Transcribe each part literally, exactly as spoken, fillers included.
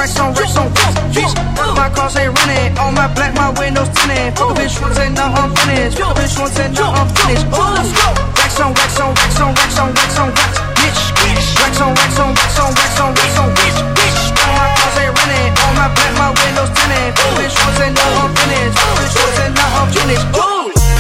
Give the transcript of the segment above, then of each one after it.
racks on racks on racks. Bitch, my cars ain't running. All my black, my windows tinted. Fuck a bitch once and now I'm finished. Fuck a bitch once and now I'm finished. Oh, racks on racks on racks on racks on racks on racks. Bitch, racks on racks on racks on racks on racks on bitch, bitch. All my cars ain't running. All my black, my windows tinted. Fuck a bitch once and now I'm finished. Fuck a bitch once and now I'm finished. Oh.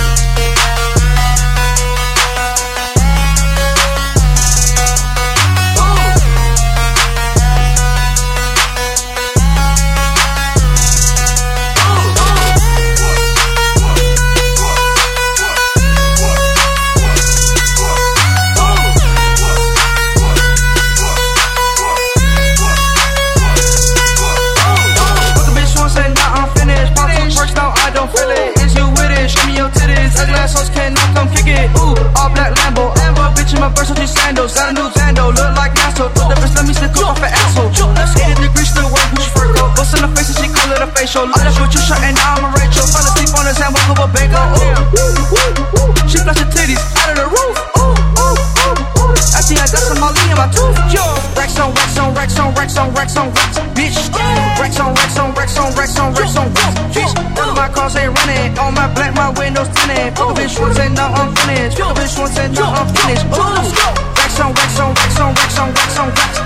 My Versace sandals, got a new Zando, look like Nasto. Told the bitch let me stick off her asshole. eighty degrees still work, Gucci fur coat. Bust in the face and she call it a facial. I just put you shot and now I'm a Rachel. Fell asleep on his hand, woke up a bango. Ooh, she flashed her titties out of the roof. Ooh, ooh, ooh, ooh. I think I got some Molly in my tooth. Yo, racks on racks on racks on racks on racks on racks, bitch. Racks on racks on racks on racks on racks on racks, bitch. None of my cars ain't running. All my black, my windows tinted. Fuck a bitch once and now I'm finished. Fuck a bitch once and now I'm finished. Ooh. Racks on racks on racks on racks on racks on racks.